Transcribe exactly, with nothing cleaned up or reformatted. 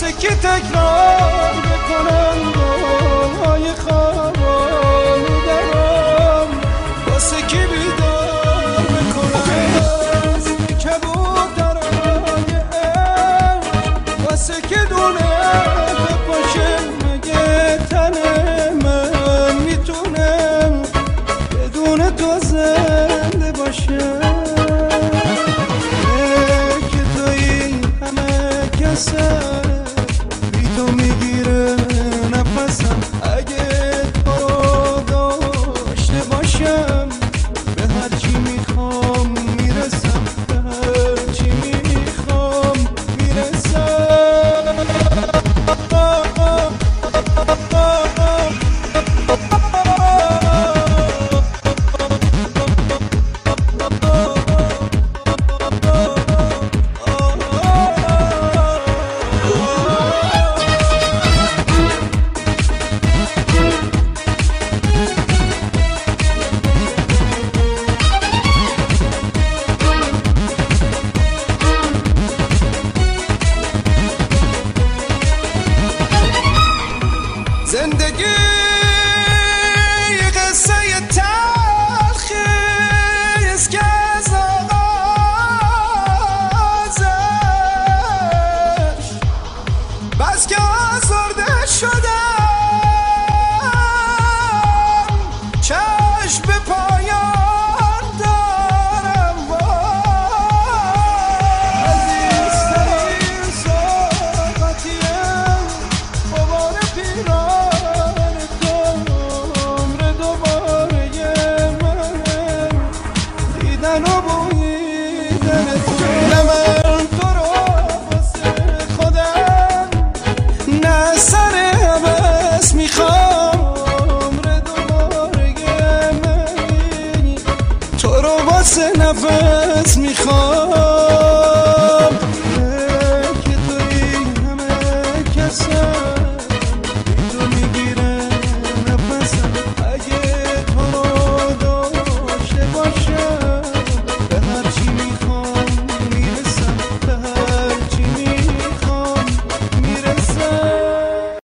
واسه که تکرار بکنم گلهای خوابان درام، واسه که بیدار بکنم از کبوترهای عشق، واسه که دونه بپاشه مگه تن من میتونه بدون تو زنده باشه. که توی همه کسه بی تو میگیره نفسم، اگه تو رو داشته باشم به هرچی میخوام میرسم، به هرچی میخوام میرسم. زندگی یه قصه تلخی است که از آغازش بس که آزرده شدم، چشم به پایان دارم. عزیزترین ساقطیم بابار پیران دیدن و بویدن تو. نه من تو رو واسه خودم، نه سر عوض میخوام ردو بارگه من، تو رو واسه نفس میخوام.